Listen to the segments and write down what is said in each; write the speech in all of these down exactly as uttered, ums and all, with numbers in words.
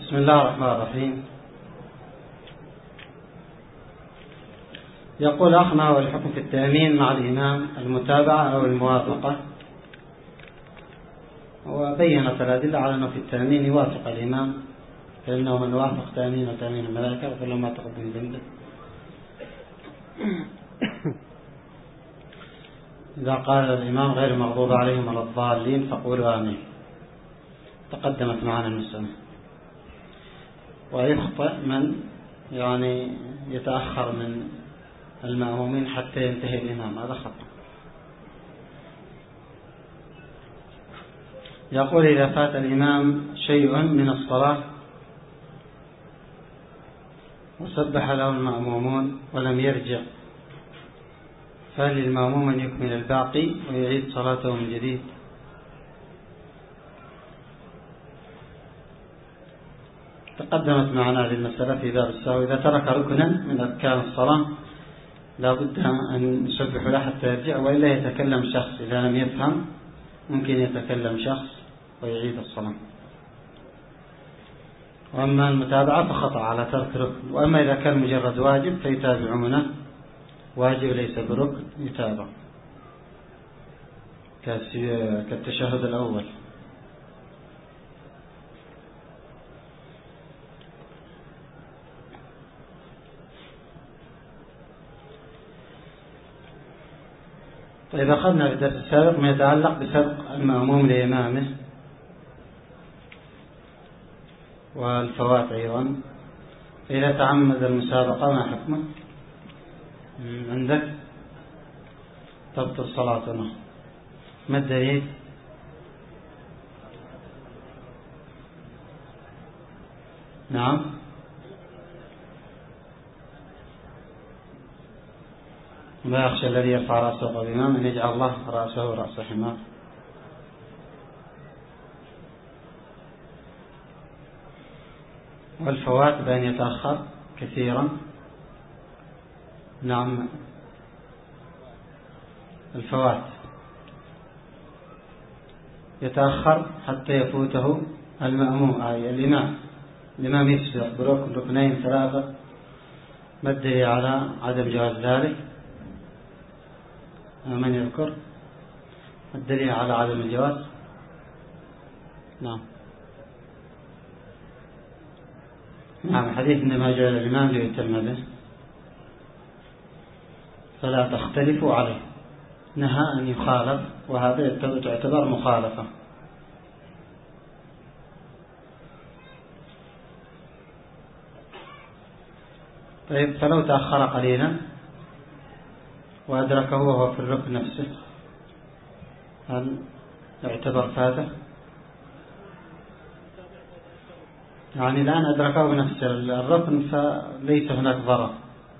بسم الله الرحمن الرحيم. يقول أخنا والحكم في التأمين مع الإمام المتابعة أو الموافقة، وبينت الأدلة على أنه في التأمين يوافق الإمام، فإنه من وافق تأمين وتأمين الملائكة وكل ما تقدم ذنبه. إذا قال الإمام غير المغضوب عليهم ولا الضالين فقولوا آمين، تقدمت معنا المسألة. ويخطئ من يعني يتأخر من المأمومين حتى ينتهي الإمام، هذا خطأ. يقول إذا فات الإمام شيء من الصلاة وسبح له المأمومون ولم يرجع، فهل للمأموم أن يكمل الباقي ويعيد صلاته من جديد؟ تقدمت معنا هذه المسألة في باب السهو. إذا ترك ركنا من أركان الصلاة لا بد أن يسبح له حتى يرجع، وإلا يتكلم شخص. إذا لم يفهم ممكن يتكلم شخص ويعيد الصلاة. وأما المتابعة فخطأ على ترك ركن. وأما إذا كان مجرد واجب فيتابعونه، واجب ليس بركن يتابع كالتشهد الأول. طيب، أخذنا في الدرس السابق ما يتعلق بسبق المأموم لإمامه والفوات أيضا. إذا تعمد المسابقة ما حكمه؟ عندك تبطل صلاتنا. ما الدليل؟ نعم، ما يخشى الذي يرفع رأسه قبل الإمام أن يجعل الله رأسه رأس حمار. والفوات بأن يتأخر كثيرا. نعم، الفوات يتأخر حتى يفوته المأموم أي الإمام. الإمام يسبق بركن ركنين ثلاثة. ما الدليل على عدم جواز ذلك؟ من يذكر الدليل على عدم الجواز؟ نعم نعم حديث إنما جعل الإمام ليتم به فلا تختلفوا عليه، نهى أن يخالف، وهذا تعتبر مخالفة. طيب، فلو تأخر قليلا وأدركه وهو في الركن نفسه هل يعتبر فاته؟ يعني الآن أدركه بنفسه الركن فليس هناك ضرر،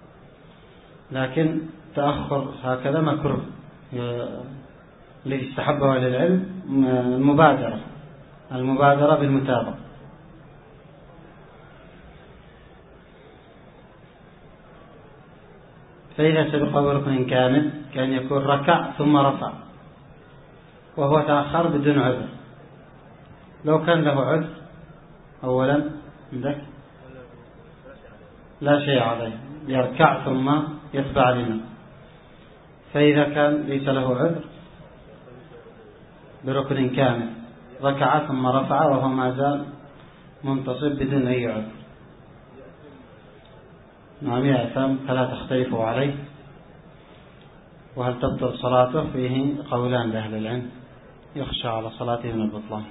لكن تأخر هكذا مكروه. الذي استحبه أهل العلم المبادرة المبادرة بالمتابعة. فإذا سبقه بركن كامل كان يكون ركع ثم رفع وهو تأخر بدون عذر. لو كان له عذر أولا عندك لا شيء عليه، يركع ثم يتبع الإمام. فإذا كان ليس له عذر بركن كامل ركع ثم رفع وهو ما زال منتصب بدون أي عذر، نعم يأثم فلا تختلفوا عليه. وهل تبطل صلاته؟ فيه قولان لأهل العلم، يخشى على صلاته من البطلان.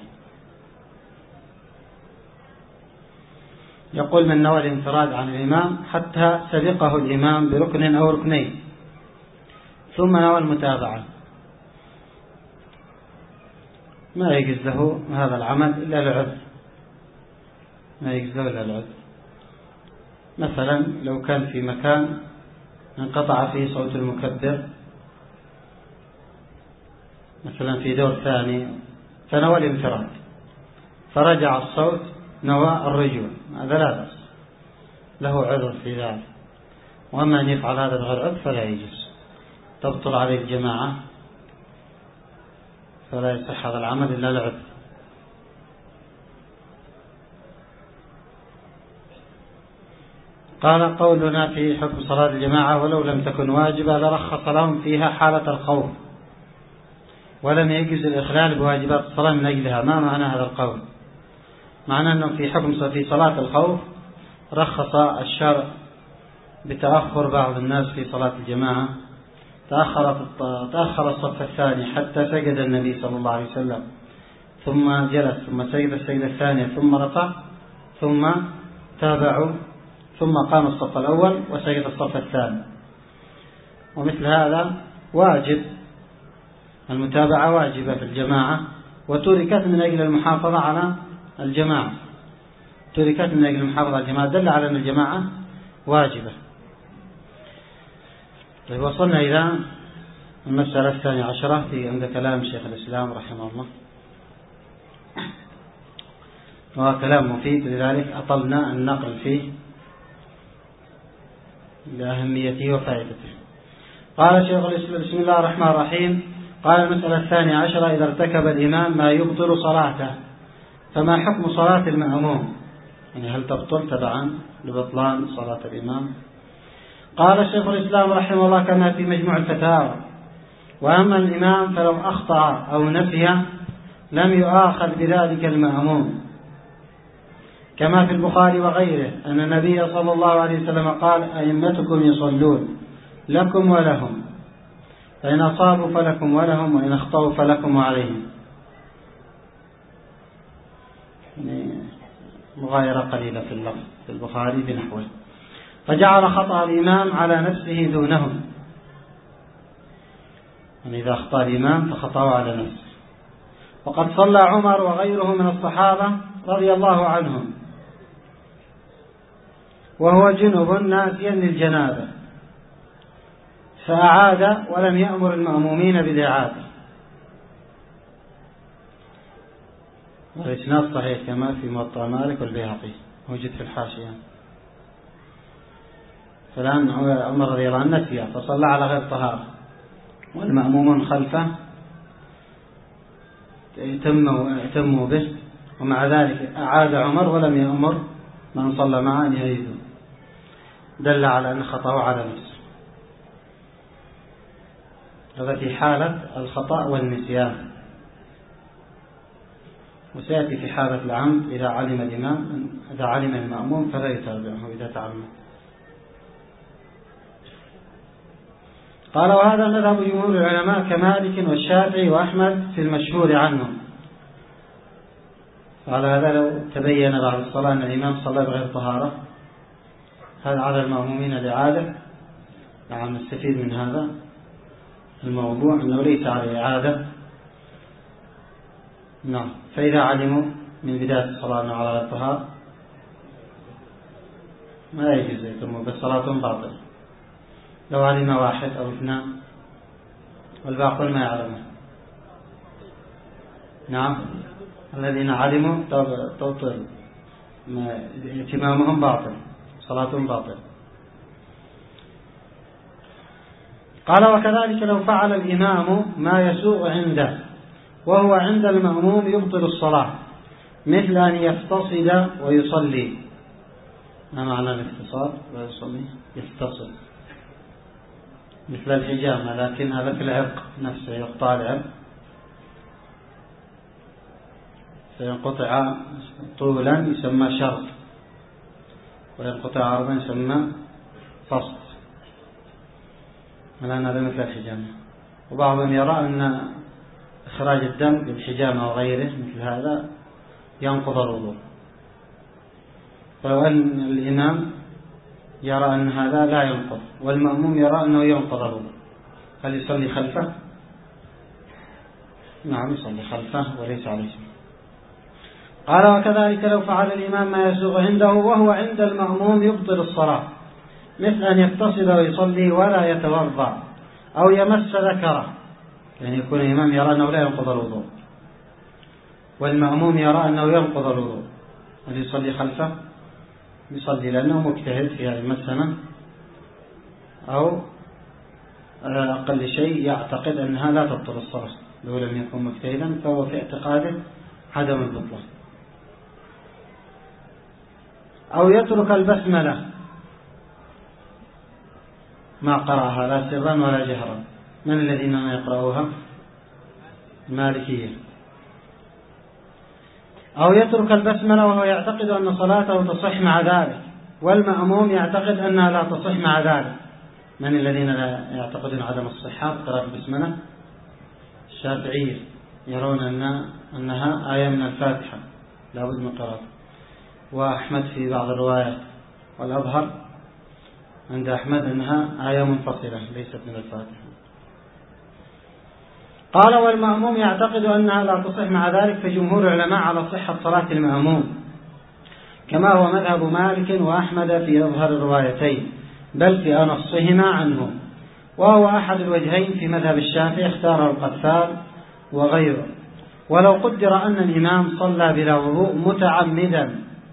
يقول من نوى الانفراد عن الإمام حتى سبقه الإمام بركن أو ركنين ثم نوى المتابعة، ما يجوز له هذا العمل إلا العذر، ما يجوز له إلا العذر. مثلا لو كان في مكان انقطع فيه صوت المكبر، مثلا في دور ثاني، فنوى الانفراد فرجع الصوت نوى الرجوع، هذا لا بأس، له عذر في ذلك. وأما أن يفعل هذا بغير عذر فلا يجوز، تبطل عليه الجماعة، فلا يصح هذا العمل إلا العذر. قال قولنا في حكم صلاة الجماعة ولو لم تكن واجبة لرخص لهم فيها حالة الخوف ولم يجوز الإخلال بواجبات الصلاة من أجلها. ما معنى هذا القول؟ معنى أنه في حكم في صلاة الخوف رخص الشرع بتأخر بعض الناس في صلاة الجماعة، تأخر تأخر الصف الثاني حتى سجد النبي صلى الله عليه وسلم ثم جلس ثم سجد السجدة الثانية ثم رفع ثم تابعوا ثم قام الصف الأول وسجد الصف الثاني. ومثل هذا واجب، المتابعة واجبة في الجماعة وتركت من أجل المحافظة على الجماعة، تركت من أجل المحافظة على الجماعة، دل على أن الجماعة واجبة. طيب وصلنا إلى المسألة الثانية عشرة في عند كلام شيخ الإسلام رحمه الله، وهو كلام مفيد لذلك أطلنا النقل فيه لأهميته وفائدته. قال شيخ الإسلام بسم الله الرحمن الرحيم، قال المسألة الثانية عشرة إذا ارتكب الإمام ما يبطل صلاته فما حكم صلاة المأموم؟ يعني هل تبطل تبعا لبطلان صلاة الإمام؟ قال شيخ الإسلام رحمه الله كما في مجموع الفتاوى: وأما الإمام فلو أخطأ أو نسي لم يؤاخذ بذلك المأموم، كما في البخاري وغيره أن النبي صلى الله عليه وسلم قال: أئمتكم يصلون لكم ولهم، فإن أصابوا فلكم ولهم وإن أخطأوا فلكم وعليهم. يعني مغايرة قليلة في اللفظ في البخاري بنحوه. فجعل خطأ الإمام على نفسه دونهم، يعني إذا أخطأ الإمام فخطأه على نفسه. وقد صلى عمر وغيره من الصحابة رضي الله عنهم وهو جنب ناسيا للجنابة فأعاد ولم يأمر المأمومين بالإعادة. والإسناد صحيح كما في موطأ مالك والبيهقي موجود في الحاشية. فالآن عمر رضي الله عنه نسي فصلى على غير طهارة والمأمومون خلفه اهتموا به، ومع ذلك أعاد عمر ولم يأمر من صلى معه أن يعيده، دل على أن خطأه على نفسه. هذا في حالة الخطأ والنسيان، وسيأتي في حالة العمد إذا علم الإمام إذا علم المأموم فلا يتابعه إذا تعمد. قال: وهذا مذهب جمهور العلماء كمالك والشافعي وأحمد في المشهور عنهم. وعلى هذا لو تبين بعد الصلاة أن الإمام صلى بغير طهارة هذا على المأمومين الإعادة. نعم نستفيد من هذا الموضوع أنه ليس على إعادة. نعم فإذا علموا من بداية الصلاة أنه على غير طهارة ما يجوز يتموا بالصلاة باطلة. لو علم واحد أو اثنان والباقون ما يعلمون، نعم الذين علموا تبطل اتمامهم باطل، صلاتهم باطل. قال: وكذلك لو فعل الإمام ما يسوء عنده وهو عند المأموم يبطل الصلاة، مثل أن يفتصل ويصلي. ما معنى الافتصال ويصلي؟ يفتصل مثل الحجامة، لكن هذا في العرق نفسه، يقطع العرق فينقطع طولا يسمى شرط، وينقطع عرضا يسمى فصل. الآن هذا مثل الحجامة. وبعضهم يرى أن إخراج الدم بالحجامة وغيره مثل هذا ينقض الوضوء، فلو أن الإمام يرى أن هذا لا ينقض والمأموم يرى أنه ينقض الوضوء، هل يصلي خلفه؟ نعم يصلي خلفه وليس عليه شيء. قال: وكذلك لو فعل الإمام ما يسوغ عنده وهو عند المأموم يبطل الصلاة، مثل أن يتصل ويصلي ولا يتوضأ أو يمس ذكره، يعني يكون الإمام يرى أنه لا ينقض الوضوء والمأموم يرى أنه ينقض الوضوء، هل يصلي خلفه؟ يصلي لأنه مجتهد في هذه المسألة، أو على أقل شيء يعتقد أنها لا تبطل الصلاة لو لم يكن مجتهدا، فهو في اعتقاده عدم البطلان. أو يترك البسملة ما قرأها لا سرا ولا جهرا. من الذين ما يقرأوها؟ المالكية. أو يترك البسملة وهو يعتقد أن صلاته تصح مع ذلك، والمأموم يعتقد أنها لا تصح مع ذلك. من الذين لا يعتقدون عدم الصحة قراءة البسملة؟ الشافعية يرون أن أنها آية من الفاتحة لا بد من قراءة، وأحمد في بعض الروايات، والأظهر عند أحمد أنها آية منفصلة ليست من الفاتحة. قال والمأموم يعتقد أنها لا تصح مع ذلك، فجمهور العلماء على صحة صلاة المأموم، كما هو مذهب مالك وأحمد في أظهر الروايتين، بل في أنصهما عنه، وهو أحد الوجهين في مذهب الشافعي اختاره القفال وغيره. ولو قدر أن الإمام صلى بلا وضوء متعمدا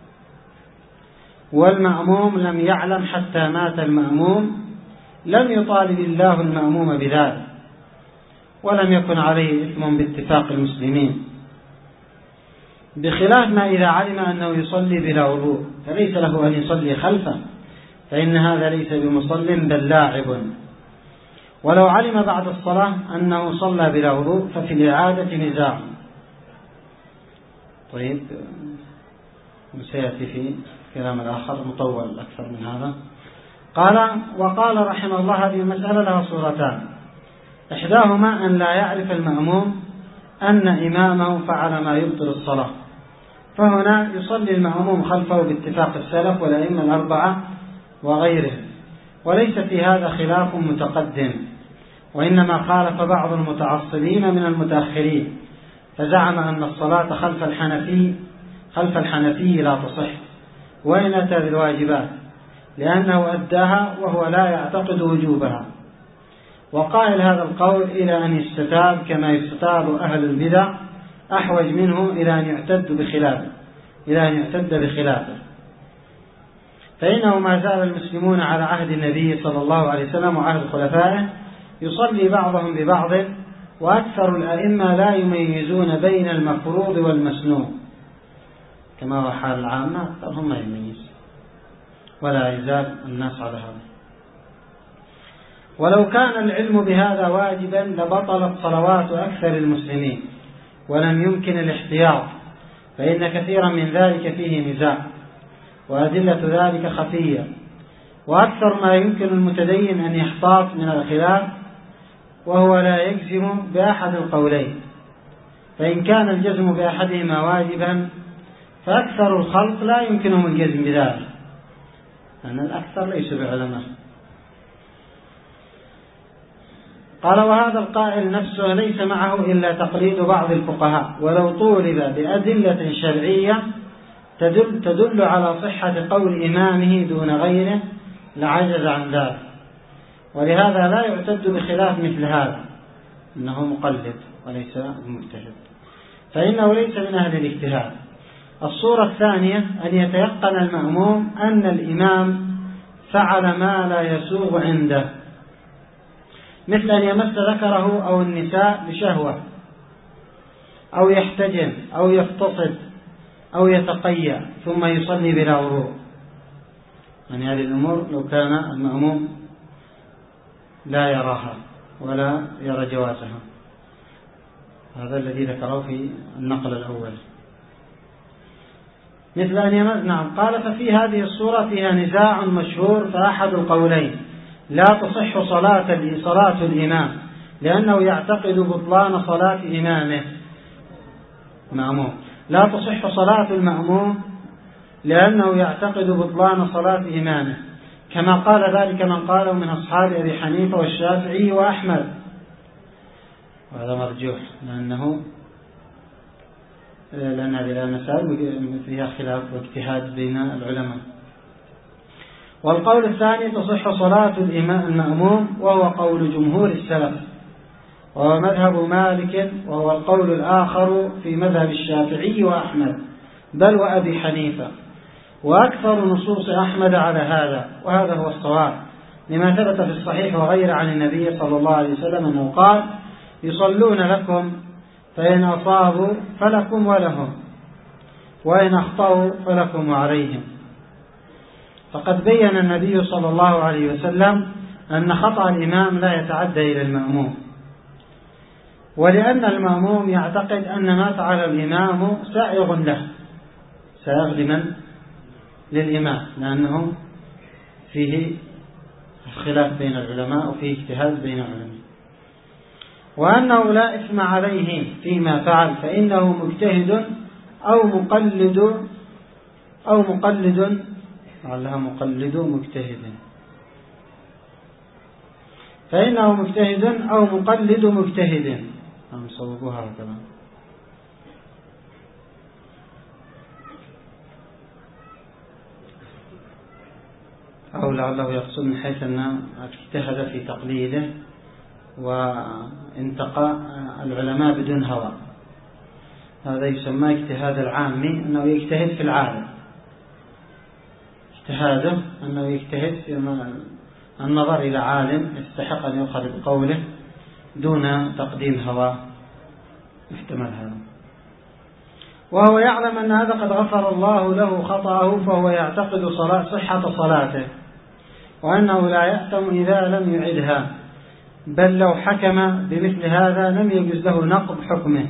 والمأموم لم يعلم حتى مات المأموم، لم يطالب الله المأموم بذلك، ولم يكن عليه إثم باتفاق المسلمين، بخلاف ما إذا علم أنه يصلي بلا وضوء فليس له أن يصلي خلفه، فإن هذا ليس بمصل بل لاعب. ولو علم بعد الصلاة أنه صلى بلا وضوء ففي الإعادة نزاع. طيب، وسيأتي في كلام الآخر مطول أكثر من هذا. قال وقال رحمه الله هذه المسألة لها صورتان، إحداهما أن لا يعرف المأموم أن إمامه فعل ما يبطل الصلاة، فهنا يصلي المأموم خلفه باتفاق السلف والأئمة الأربعة وغيرهم، وليس في هذا خلاف متقدم، وإنما خالف بعض المتعصبين من المتأخرين فزعم أن الصلاة خلف الحنفي خلف الحنفي لا تصح وإن أتى بالواجبات، لأنه أداها وهو لا يعتقد وجوبها. وقائل هذا القول إلى أن يستتاب كما يستتاب أهل البدع أحوج منه إلى أن يعتد بخلافه إلى أن يعتد بخلافه فإنه ما زال المسلمون على عهد النبي صلى الله عليه وسلم وعهد خلفائه يصلي بعضهم ببعض، وأكثر الأئمة لا يميزون بين المفروض والمسنون، كما هو حال العامة أكثرهم ما يميز، ولا يزال الناس على هذا. ولو كان العلم بهذا واجبا لبطلت صلوات أكثر المسلمين ولم يمكن الاحتياط، فإن كثيرا من ذلك فيه نزاع وأدلة ذلك خفية، وأكثر ما يمكن المتدين أن يحتاط من الخلاف وهو لا يجزم بأحد القولين، فإن كان الجزم بأحدهما واجبا فأكثر الخلق لا يمكنهم الجزم بذلك، لأن الأكثر ليسوا بعلماء. قال وهذا القائل نفسه ليس معه إلا تقليد بعض الفقهاء، ولو طولب بأدلة شرعية تدل, تدل على صحة قول إمامه دون غيره لعجز عن ذلك، ولهذا لا يعتد بخلاف مثل هذا، إنه مقلد وليس مجتهد، فإنه ليس من أهل الاجتهاد. الصورة الثانية أن يتيقن المأموم أن الإمام فعل ما لا يسوغ عنده، مثل أن يمس ذكره أو النساء بشهوة أو يحتجم أو يفتصد أو يتقيأ ثم يصلي بلا وضوء. يعني هذه الأمور لو كان المأموم لا يراها ولا يرى جوازها، هذا الذي ذكره في النقل الأول. مثل أن يمس نعم قال ففي هذه الصورة فيها نزاع مشهور، فأحد القولين لا تصح صلاة صلاة الإمام لأنه يعتقد بطلان صلاة إمامه مأموم، لا تصح صلاة المأموم لأنه يعتقد بطلان صلاة إمامه، كما قال ذلك من قاله من أصحاب أبي حنيفة والشافعي وأحمد، وهذا مرجوح لأنه لأن هذه المسائل فيها خلاف واجتهاد بين العلماء. والقول الثاني تصح صلاة المأموم وهو قول جمهور السلف وهو مذهب مالك، وهو القول الآخر في مذهب الشافعي وأحمد بل وأبي حنيفة، وأكثر نصوص أحمد على هذا، وهذا هو الصواب لما ثبت في الصحيح وغير عن النبي صلى الله عليه وسلم أنه قال يصلون لكم فإن أصابوا فلكم ولهم وإن أخطأوا فلكم وعليهم. فقد بين النبي صلى الله عليه وسلم أن خطأ الإمام لا يتعدى إلى المأموم، ولأن المأموم يعتقد أن ما فعل الإمام سائغ له، سائغ لمن؟ للإمام، لأنه فيه خلاف بين العلماء وفيه اجتهاد بين العلماء، وأنه لا إثم عليه فيما فعل، فإنه مجتهد أو مقلد أو مقلد لعلها مقلد مجتهد فإنه مجتهد أو مقلد مجتهد. هم صوبوها هكذا. أو لعله يقصد من حيث أن اجتهد في تقليده وانتقى العلماء بدون هوى، هذا يسمى اجتهاد العامي، أنه يجتهد في العالم، اجتهاده أنه يجتهد في النظر إلى عالم يستحق أن يؤخذ بقوله دون تقديم هوى، يحتمل هذا. وهو يعلم أن هذا قد غفر الله له خطأه، فهو يعتقد صلاة صحة صلاته، وأنه لا يأثم إذا لم يعدها، بل لو حكم بمثل هذا لم يجوز له نقض حكمه،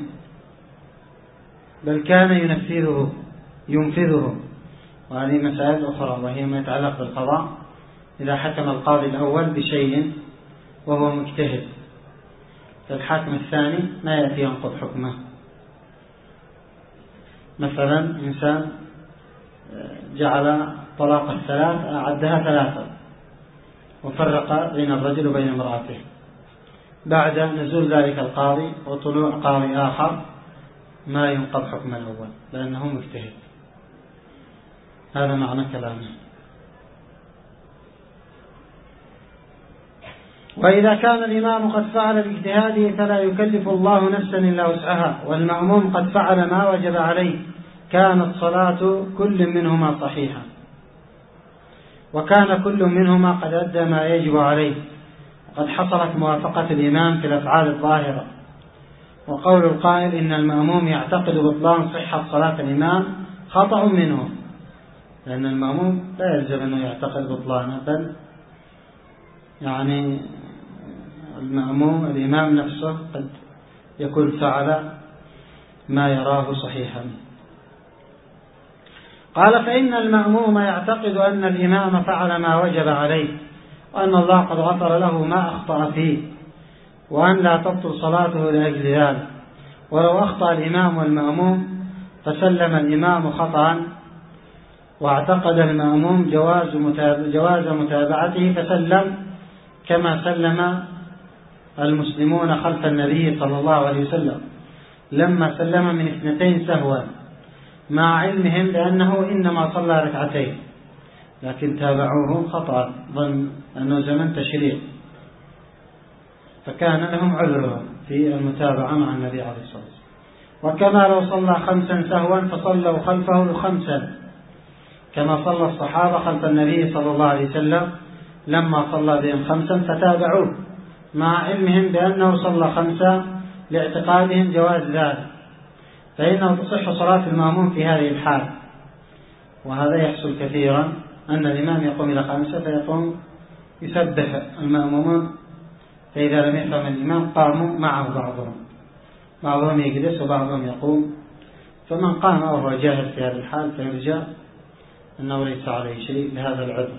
بل كان ينفذه ينفذه وهذه مسائل أخرى، وهي ما يتعلق بالقضاء. إذا حكم القاضي الأول بشيء وهو مجتهد، فالحاكم الثاني ما يأتي ينقض حكمه. مثلا إنسان جعل طلاق الثلاث أعدها ثلاثة وفرق بين الرجل وبين امرأته، بعد نزول ذلك القاضي وطلوع قاضي آخر ما ينقض حكم الأول لأنه مجتهد. هذا معنى كلامه. وإذا كان الإمام قد فعل باجتهاده فلا يكلف الله نفسا إلا وسعها، والمأموم قد فعل ما وجب عليه، كانت صلاة كل منهما صحيحة، وكان كل منهما قد أدى ما يجب عليه، وقد حصلت موافقة الإمام في الأفعال الظاهرة. وقول القائل إن المأموم يعتقد بطلان صحة صلاة الإمام خطأ منه، لأن المأموم لا يلزم أنه يعتقد بطلانه، بل يعني المأموم الإمام نفسه قد يكون فعل ما يراه صحيحا. قال فإن المأموم يعتقد أن الإمام فعل ما وجب عليه، وأن الله قد غفر له ما أخطأ فيه، وأن لا تبطل صلاته لأجل ذلك. ولو أخطأ الإمام والمأموم فسلم الإمام خطأ واعتقد المأموم جواز جواز متابعته فسلم كما سلم المسلمون خلف النبي صلى الله عليه وسلم لما سلم من اثنتين سهوا، مع علمهم بأنه إنما صلى ركعتين، لكن تابعوه خطأ ظن أنه زمن تشريع، فكان لهم عذرهم في المتابعة مع النبي عليه الصلاة والسلام. وكما لو صلى خمسا سهوا فصلوا خلفه خمسا، كما صلى الصحابة خلف النبي صلى الله عليه وسلم لما صلى بهم خمسا فتابعوه، مع علمهم بأنه صلى خمسا لاعتقادهم جواز ذلك، فإنه تصح صلاة المأموم في هذه الحال. وهذا يحصل كثيرا، أن الإمام يقوم إلى خمسة فيقوم يسبح المأمومون، فإذا لم يفهم الإمام قاموا معه، بعضهم بعضهم يجلس وبعضهم يقوم، فمن قام وهو جاهل في هذا الحال فيرجع أنه ليس عليه شيء لهذا العذر،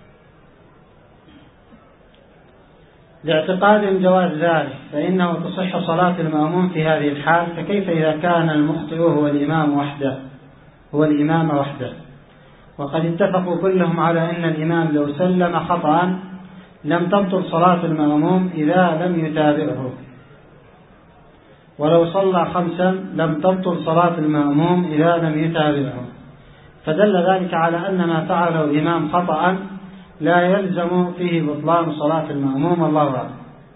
لاعتقادهم جواز ذلك، فإنه تصح صلاة المأموم في هذه الحال. فكيف إذا كان المخطئ هو الإمام وحده هو الإمام وحده وقد اتفقوا كلهم على أن الإمام لو سلم خطأ لم تبطل صلاة المأموم إذا لم يتابعه، ولو صلى خمسا لم تبطل صلاة المأموم إذا لم يتابعه، فدل ذلك على أن ما فعله الإمام خطأ لا يلزم فيه بطلان صلاة المأموم. الله أعلم.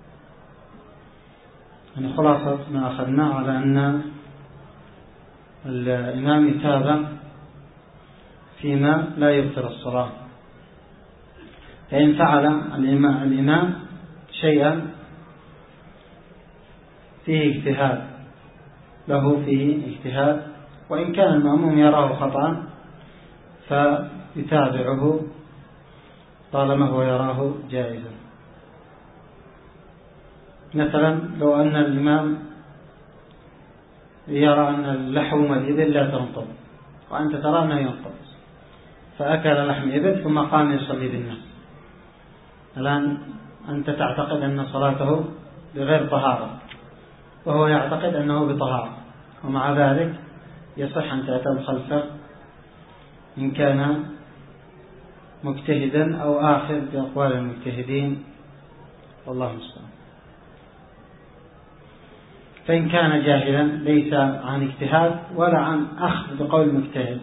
يعني خلاصة ما أخذنا على أن الإمام يتابع فيما لا يبطل الصلاة، فإن فعل الإمام شيئا فيه اجتهاد له فيه اجتهاد، وإن كان المأموم يراه خطأ فيتابعه طالما هو يراه جائزا. مثلا لو أن الإمام يرى أن اللحوم الإبل لا تنقض وأنت ترى أنه ينقض، فأكل لحم إبل ثم قام يصلي بالناس، الآن أنت تعتقد أن صلاته بغير طهارة وهو يعتقد أنه بطهارة، ومع ذلك يصح أن تأتم خلفه إن كان مجتهدا أو آخذ بأقوال المجتهدين، والله المستعان. فإن كان جاهلا ليس عن اجتهاد ولا عن أخذ بقول المجتهد،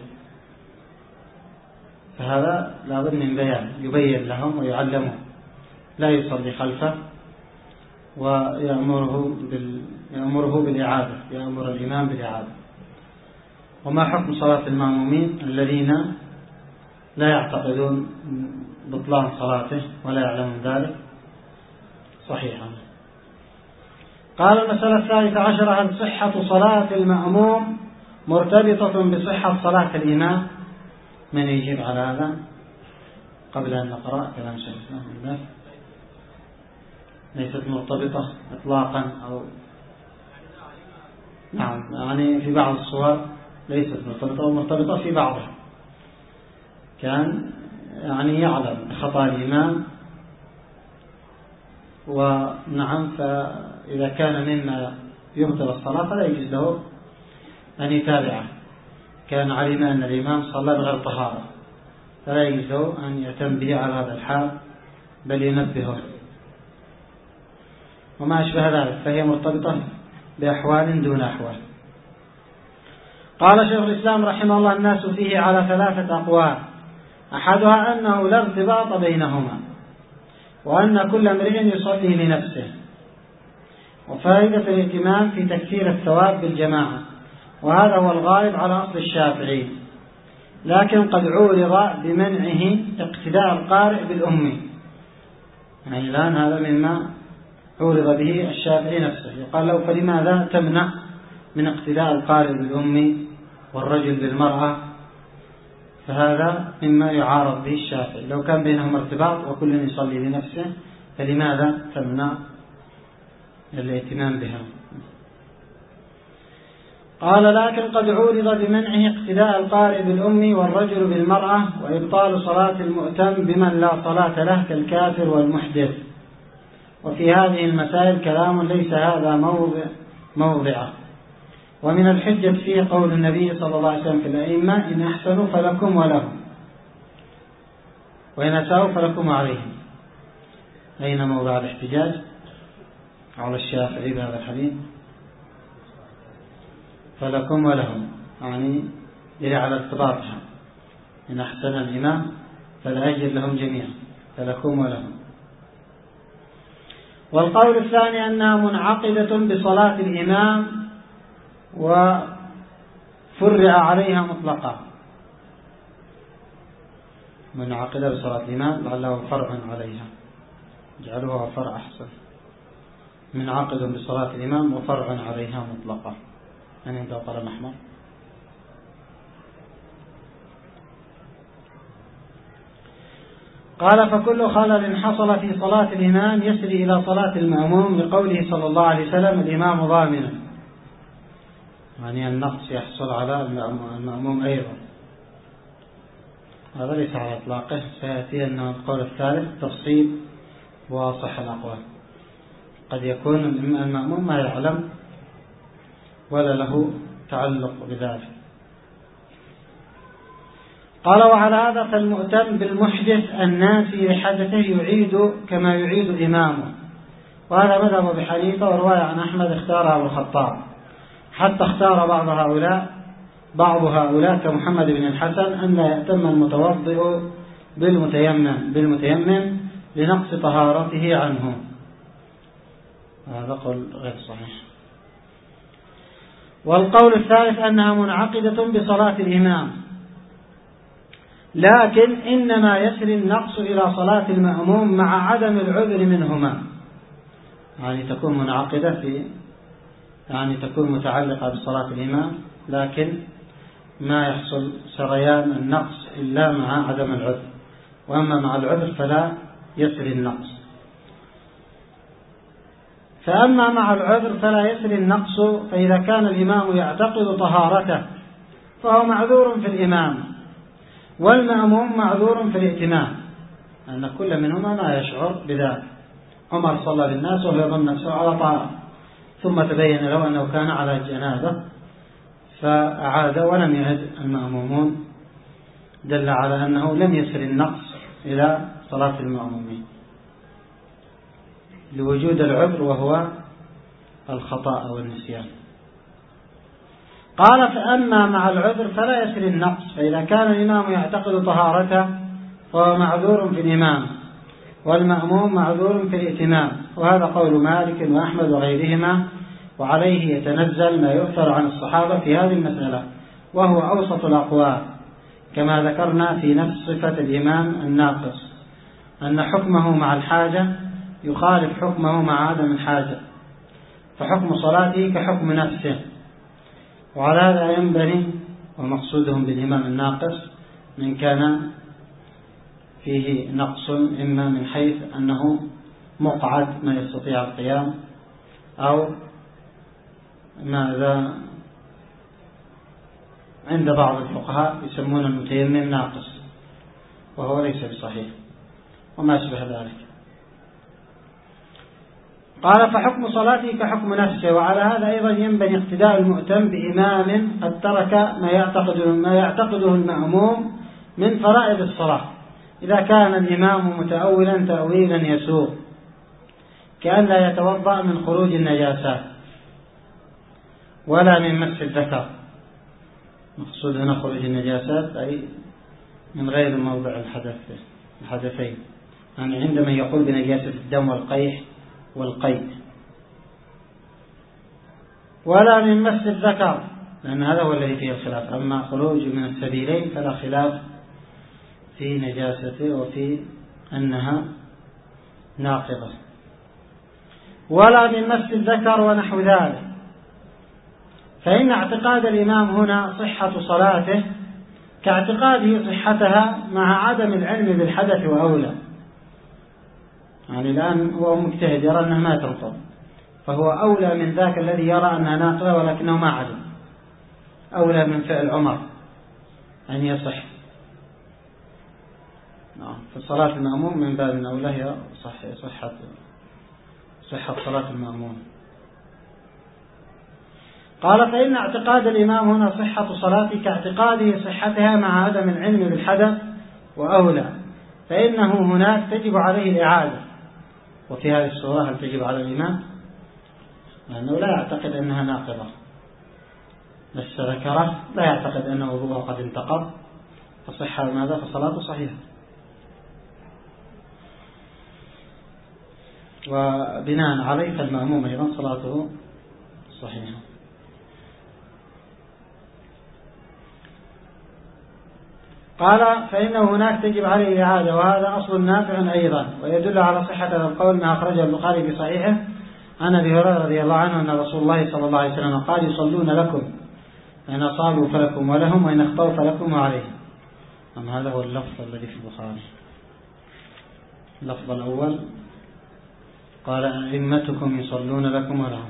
فهذا لابد من بيان، يبين لهم ويعلمهم، لا يصلي خلفه ويأمره بال... يأمره بالإعادة، يأمر الإمام بالإعادة. وما حكم صلاة المأمومين الذين لا يعتقدون بطلان صلاته ولا يعلمون ذلك؟ صحيحا. قال المسألة الثالثة عشرة: هل صحة صلاة المأموم مرتبطة بصحة صلاة الإمام؟ من يجيب على هذا قبل أن نقرأ كلام شيخ الإسلام ابن تيمية؟ ليست مرتبطة إطلاقا، أو نعم يعني في بعض الصور ليست مرتبطة ومرتبطة في بعضها. كان يعني يعلم بخطأ الإمام، ونعم فإذا كان مما يبطل الصلاة فلا يجوز له أن يتابعه. كان علم أن الإمام صلى بغير طهارة فلا يجوز له أن يهتم به على هذا الحال، بل ينبهه وما أشبه ذلك، فهي مرتبطة بأحوال دون أحوال. قال شيخ الإسلام رحمه الله: الناس فيه على ثلاثة أقوال، أحدها أنه لا ارتباط بينهما، وأن كل امرئ يصلي لنفسه، وفائدة الاهتمام في تكثير الثواب بالجماعة، وهذا هو الغالب على أصل الشافعي، لكن قد عورض بمنعه اقتداء القارئ بالأم. يعني الآن هذا مما عورض به الشافعي نفسه، يقال له: فلماذا تمنع من اقتداء القارئ بالأم والرجل بالمرأة؟ فهذا مما يعارض به الشافعي، لو كان بينهم ارتباط وكل يصلي لنفسه فلماذا تمنع الاهتمام بها؟ قال: لكن قد عورض بمنعه اقتداء القارئ بالأم والرجل بالمرأة، وإبطال صلاة المؤتم بمن لا صلاة له كالكافر والمحدث. وفي هذه المسائل كلام ليس هذا موضع موضعه. ومن الحجة فيه قول النبي صلى الله عليه وسلم في الأئمة: إن أحسنوا فلكم ولهم، وإن أساءوا فلكم عليهم. أين موضع الاحتجاج على الشافعي بهذا الحديث؟ فلكم ولهم يعني يلي على ارتباطها، إن أحسن الإمام فالأجر لهم جميعا، فلكم ولهم. والقول الثاني أنها منعقدة بصلاة الإمام وفرع عليها مطلقا. منعقدة بصلاة الإمام لعله فرع عليها، اجعلوها فرع أحسن. منعقد بصلاة الإمام وفرع عليها مطلقا. أنا عنده قلم أحمر. قال: فكل خلل حصل في صلاة الإمام يسري إلى صلاة المأموم، لقوله صلى الله عليه وسلم: الإمام ضامن. يعني النقص يحصل على المأموم أيضا. هذا ليس على إطلاقه، سيأتي أن القول الثالث تفصيل واصح الأقوال. قد يكون المأموم ما يعلم ولا له تعلق بذلك. قال: وعلى هذا فالمؤتم بالمحدث الناسي لحدثه يعيد كما يعيد إمامه. وهذا مذهب أبي حنيفة، ورواية عن أحمد اختارها أبو الخطاب، حتى اختار بعض هؤلاء بعض هؤلاء كمحمد بن الحسن أن لا يأتم المتوضئ بالمتيمم بالمتيمم لنقص طهارته عنه. هذا قول غير صحيح. والقول الثالث أنها منعقدة بصلاة الإمام، لكن إنما يسري النقص إلى صلاة المأموم مع عدم العذر منهما. يعني تكون منعقدة في يعني تكون متعلقة بصلاة الإمام، لكن ما يحصل سريان النقص إلا مع عدم العذر، وأما مع العذر فلا يسري النقص. فأما مع العذر فلا يسري النقص، فإذا كان الإمام يعتقد طهارته فهو معذور في الإمام، والمأموم معذور في الائتمام، أن كل منهما ما يشعر بذلك. عمر صلى بالناس وهو يظن نفسه على طهارة، ثم تبين له أنه كان على جنابة فأعاد ولم يعد المأمومون، دل على أنه لم يسر النقص إلى صلاة المأمومين لوجود العذر وهو الخطأ والنسيان. قال فأما مع العذر فلا يسر النقص، فإذا كان الإمام يعتقد طهارته فهو معذور في الإمام، والمأموم معذور في الائتمام، وهذا قول مالك وأحمد وغيرهما، وعليه يتنزل ما يؤثر عن الصحابة في هذه المسألة، وهو أوسط الأقوال، كما ذكرنا في نفس صفة الإمام الناقص أن حكمه مع الحاجة يخالف حكمه مع عدم الحاجة، فحكم صلاته كحكم نفسه. وعلى هذا ينبني ومقصودهم بالإمام الناقص من كان فيه نقص، إما من حيث أنه مقعد ما يستطيع القيام، أو ماذا عند بعض الفقهاء يسمون المتيمم ناقص، وهو ليس بصحيح، وما أشبه ذلك. قال فحكم صلاته كحكم نفسه. وعلى هذا أيضا ينبغي اقتداء المؤتم بإمام قد ترك ما يعتقده, ما يعتقده المأموم من فرائض الصلاة، إذا كان الإمام متأولا تأويلا يسوغ، كأن لا يتوضأ من خروج النجاسات ولا من مس الذكر. مقصود هنا خروج النجاسات أي من غير موضع الحدث الحدثين، يعني عندما يقول بنجاسة الدم والقيح والقيء، ولا من مس الذكر، لأن هذا هو الذي فيه الخلاف. أما خروج من السبيلين فلا خلاف في نجاسته وفي أنها ناقضة. ولا من مس الذكر ونحو ذلك، فإن اعتقاد الإمام هنا صحة صلاته كاعتقاده صحتها مع عدم العلم بالحدث وأولى. يعني الآن هو مجتهد يرى أنها ما تنقض، فهو أولى من ذاك الذي يرى أنها ناقضة ولكنه ما علم، أولى من فعل عمر أن يصح. فالصلاة المأموم من باب أولى هي صحة صحة صلاة المأموم. قال فإن اعتقاد الإمام هنا صحة صلاته كاعتقاده صحتها مع عدم العلم بالحدث وأولى، فإنه هناك تجب عليه الإعادة. وفي هذه الصورة هل تجب على الإمام؟ لأنه لا يعتقد أنها ناقضة، بس ذكره لا يعتقد أنه وضوءه قد انتقض، فصحة ماذا؟ فصلاته صحيحة. وبناء عليه فالمأموم أيضا صلاته صحيحة. قال فإنه هناك تجب عليه الإعادة، وهذا أصل نافع أيضا، ويدل على صحة هذا القول ما أخرجه البخاري في صحيحه عن أبي هريرة رضي الله عنه أن رسول الله صلى الله عليه وسلم قال يصلون لكم، إن أصابوا فلكم ولهم، وإن اخطأوا فلكم وعليهم. أما هذا هو اللفظ الذي في البخاري. اللفظ الأول قال أئمتكم يصلون لكم ولهم.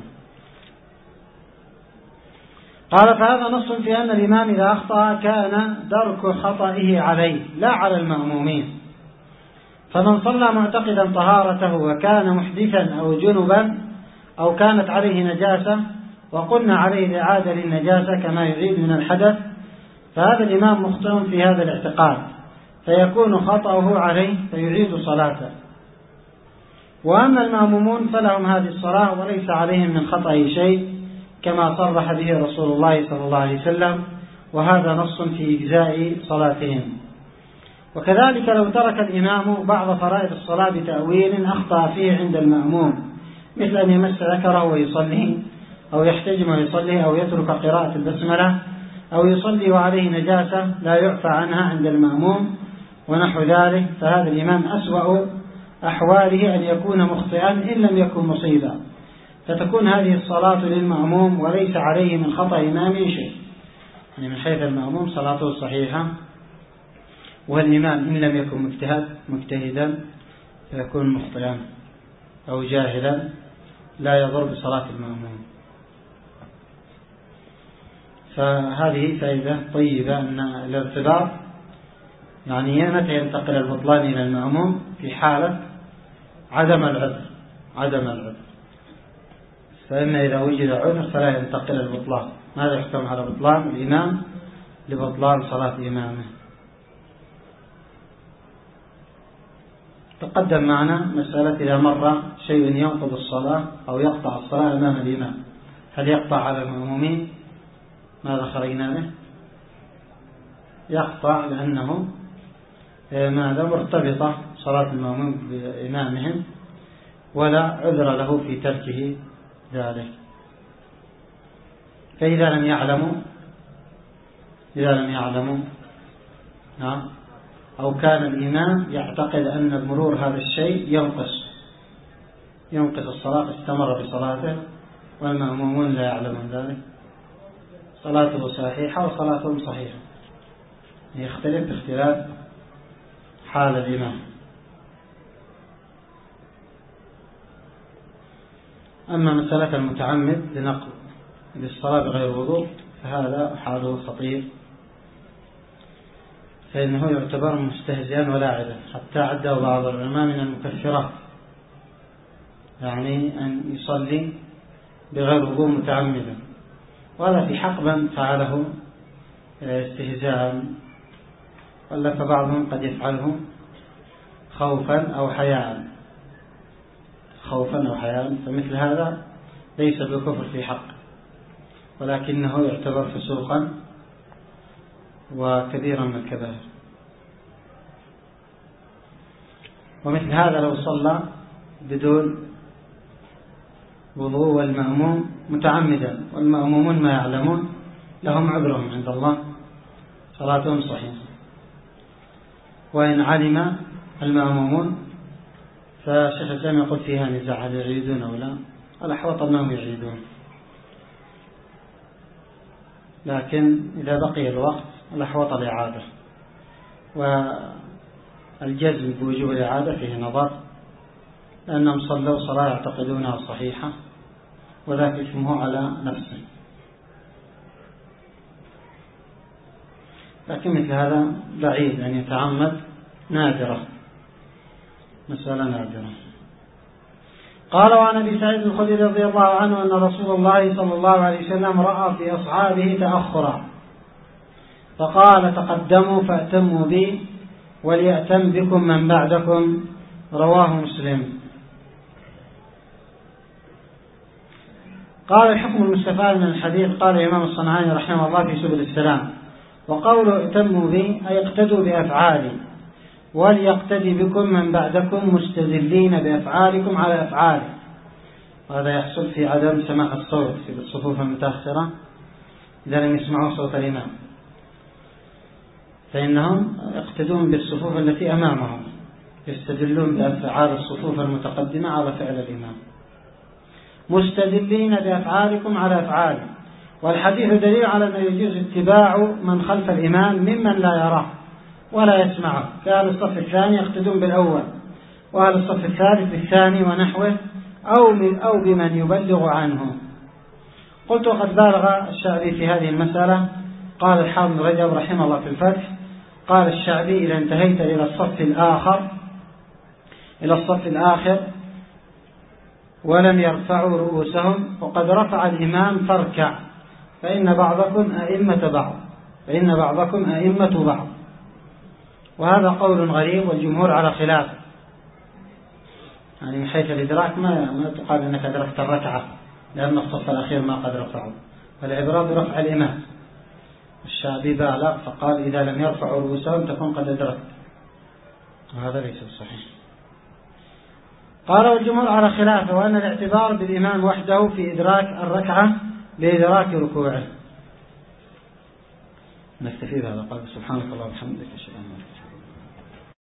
قال فهذا نص في أن الإمام إذا أخطأ كان درك خطئه عليه لا على المأمومين، فمن صلى معتقدا طهارته وكان محدثا أو جنبا أو كانت عليه نجاسة وقلنا عليه الإعادة للنجاسة كما يعيد من الحدث، فهذا الإمام مخطئ في هذا الاعتقاد، فيكون خطأه عليه فيعيد صلاته. وأما المأمومون فلهم هذه الصلاة وليس عليهم من خطأه شيء، كما صرح به رسول الله صلى الله عليه وسلم، وهذا نص في إجزاء صلاتهم. وكذلك لو ترك الإمام بعض فرائض الصلاة بتأويل أخطأ فيه عند المأموم، مثل أن يمس ذكره ويصلي، أو يحتجم ويصلي، أو يترك قراءة البسملة، أو يصلي وعليه نجاسة لا يعفى عنها عند المأموم ونحو ذلك، فهذا الإمام أسوأ أحواله أن يكون مخطئا إن لم يكن مصيبا، فتكون هذه الصلاة للمأموم وليس عليه من خطأ إمامه شيء. يعني من حيث المأموم صلاته صحيحة، والإمام إن لم يكن مجتهد مجتهدا فيكون مخطئا أو جاهلا لا يضر بصلاة المأموم. فهذه فائدة طيبة أن الارتباط يعني متى ينتقل البطلان إلى المأموم؟ في حالة عدم العذر عدم العذر فإن إذا وجد عذر فلا ينتقل البطلان. ماذا يحكم على بطلان الإمام؟ لبطلان صلاة إمامه. تقدم معنا مسألة إذا مر شيء ينقض الصلاة أو يقطع الصلاة أمام الإمام، هل يقطع على المأمومين؟ ماذا خرجنا به؟ يقطع، لأنه ماذا؟ مرتبطة صلاة المأموم بإمامهم ولا عذر له في تركه ذلك. فإذا لم يعلموا إذا لم يعلموا أو كان الإمام يعتقد أن المرور هذا الشيء ينقص ينقص الصلاة استمر بصلاته والمأمومون لا يعلمون ذلك، صلاته صحيحة وصلاتهم صحيحة، يختلف باختلاف حال الإمام. أما مسألة المتعمد لنقل للصلاة بغير وضوء فهذا حاله خطير، فإنه يعتبر مستهزئا ولاعبا، حتى عده بعض العلماء من المكفرات، يعني أن يصلي بغير وضوء متعمدا، وهذا في حق من فعله استهزاء، ولا فبعضهم قد يفعله خوفا أو حياء خوفا أو حياء فمثل هذا ليس بكفر في حق، ولكنه يعتبر فسوقا وكبيرا من الكبائر. ومثل هذا لو صلى بدون وضوء والمأموم متعمدا والمأمومون ما يعلمون لهم عذرهم عند الله، صلاتهم صحيحة. وإن علم المأمومون فشيخ الإسلام يقول فيها نزاع هل يعيدون أو لا، الأحوط أنهم يعيدون، لكن إذا بقي الوقت الأحوط الإعادة، والجزم بوجوب الإعادة فيه نظر، لأنهم صلوا صلاة يعتقدونها صحيحة وذاك اسمه على نفسه. لكن مثل هذا بعيد أن يتعمد، نادرة، مسألة نادرة. قال وعن أبي سعيد الخدري رضي الله عنه أن رسول الله صلى الله عليه وسلم رأى في أصحابه تأخرا فقال تقدموا فأتموا بي وليأتم بكم من بعدكم، رواه مسلم. قال الحكم المستفاد من الحديث، قال الإمام الصنعاني رحمه الله في سبل السلام: وقوله ائتموا بي أي اقتدوا بأفعالي، وليقتدي بكم من بعدكم مستدلين بأفعالكم على أفعالي. وهذا يحصل في عدم سماع الصوت في الصفوف المتأخرة إذا لم يسمعوا صوت الإمام، فإنهم يقتدون بالصفوف التي أمامهم، يستدلون بأفعال الصفوف المتقدمة على فعل الإمام. مستدلين بأفعالكم على أفعالي، والحديث دليل على أن يجوز اتباع من خلف الإمام ممن لا يراه ولا يسمعه، كأهل الصف الثاني يقتدون بالأول، وأهل الصف الثالث بالثاني ونحوه، أو, أو بمن يبلغ عنه. قلت وقد بالغ الشعبي في هذه المسألة. قال الحافظ رجب رحمه الله في الفتح: قال الشعبي إذا انتهيت إلى الصف الآخر إلى الصف الآخر ولم يرفعوا رؤوسهم وقد رفع الإمام فاركع، فإن بعضكم أئمة بعض فإن بعضكم أئمة بعض. وهذا قول غريب والجمهور على خلاف، يعني من حيث الإدراك ما, ما تقال أنك أدركت الركعة، لأن الصف الأخير ما قد رفعوا، فالعبرة برفع الإمام. الشعبي بالغ فقال إذا لم يرفعوا رؤوسهم تكون قد أدركت، وهذا ليس صحيح. قال والجمهور على خلافه، وأن الاعتبار بالإمام وحده في إدراك الركعة لإدراك ركوعه. نكتفي بهذا. قال سبحانك اللهم وبحمدك أشهد أن لا إله إلا أنت